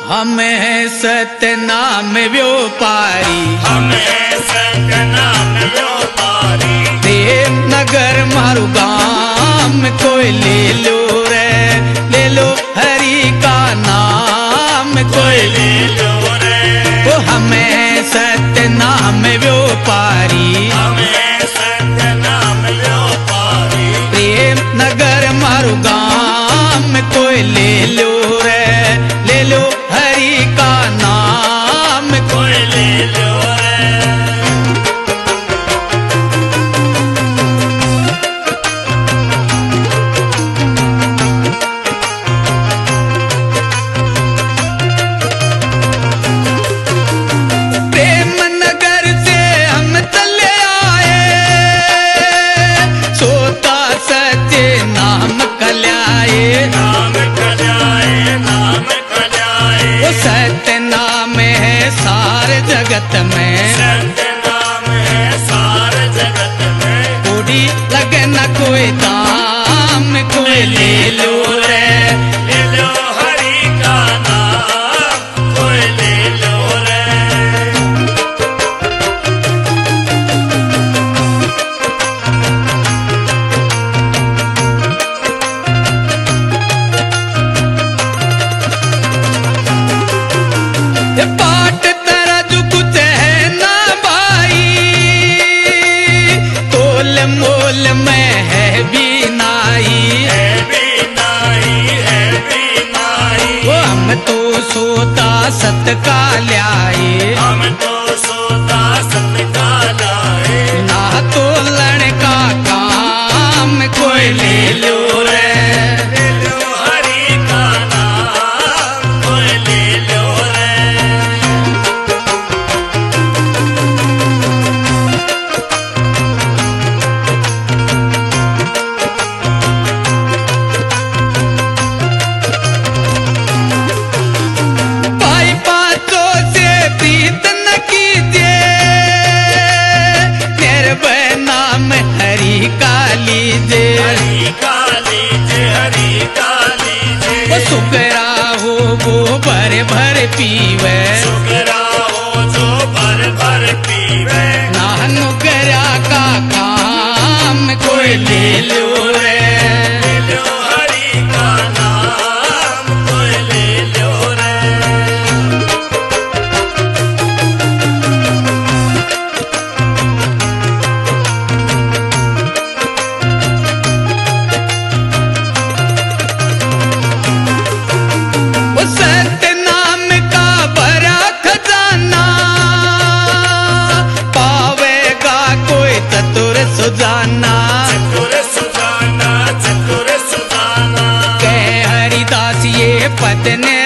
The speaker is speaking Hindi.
हमें सत्य नाम व्यापारी, हमें सत्य नाम व्यापारी। प्रेम नगर मारू गाम कोई ले लो रे, ले लो हरि का नाम कोई ले लो रे। वो हमें सत्य नाम व्यापारी, हमें सत्य नाम व्यापारी। प्रेम नगर मारू गाम कोई ले लो रे, ले लो हरि का नाम कोई ले लो रे। प्रेम नगर से हम चले आए, सोता सच्चे नाम कल्याए, नाम कल्याए, नाम कल्याए। वो सत्य नाम है सारे जगत में, सत्य नाम है सारे जगत में। बूढ़ी लगे न कोई दाम कोई ले लो रे, ले लो हरि का नाम कोई ले लो रे। ये पाट तरज कुछ है ना भाई, तोल मोल में है भी नाई, है भी नाई, है भी नाई। वो हम तो सोता सत का ल्याए, हम तो सोता सत का लाए। ना तो लड़का काम कोई ले लो रे, ले लो हरि का नाम कोई ले लो रे। भाई पाँचों से प्रीत न कीजिए, निर्भय नाम हरि का लीजिए, हरि का लीजिए, हरि का लीजिए। वो सुगरा हो वो भर भर पीवे, सुगरा हो जो भर भर पीवे। नानुगरा का काम कोई ले लो रे, ले लो हरि का नाम कोई ले लो रे। वो सत्य नाम का भरा खजाना, पावेगा कोई चतुर सुजाना, चतुर सुजाना, चतुर सुजाना। कह हरिदास ये पद ने